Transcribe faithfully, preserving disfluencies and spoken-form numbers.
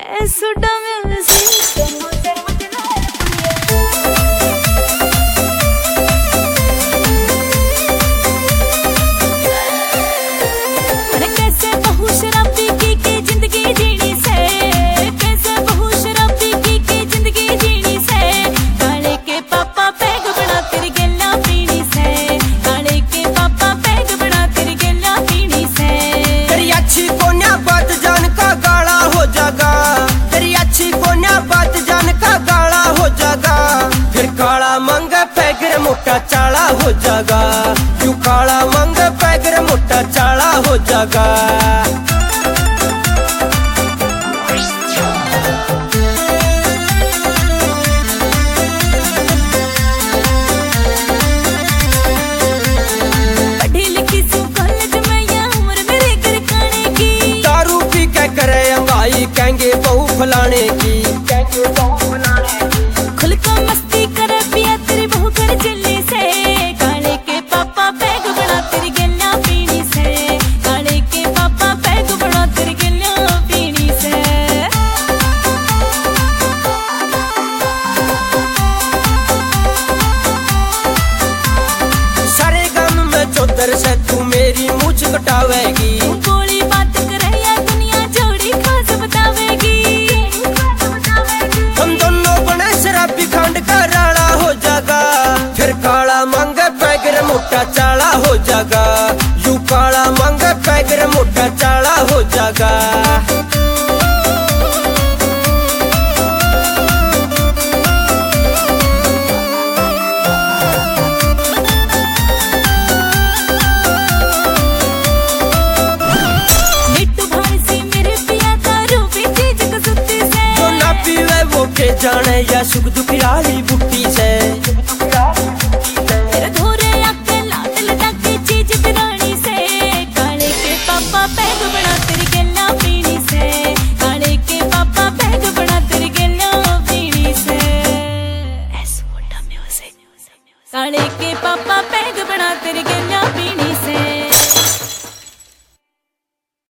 सुडा music मोटा चाला हो जागा, क्यों काला मंग पैगर मोटा चाला हो जागा। पढ़ी लिखी सू कॉलेज में या उम्र मेरे घर खाने की, दारू पी के करे अंगाई कहेंगे बहू फलाने की, कहेंगे बहू फलाने की। खुल को मस्ती करे पिया तेरी बहू कर चलने से, काले के पापा पैग बना तेरी गलियां पीनी से, काले के पापा पैग बना तेरी गलियां पीनी से। सारे गम में चौधर से तू मेरी मूछ कटावेगी, गोली बात करे या दुनिया जोड़ी खास बतावेगी। हम दोनों बने शराबी खंड का राड़ा हो जागा, फिर काला मंग पैगर मोटा चाला हो जागा, यू काला मंग पैगर मोटा चाला हो जागा। जाने या सुख दुख राली बुट्टी से।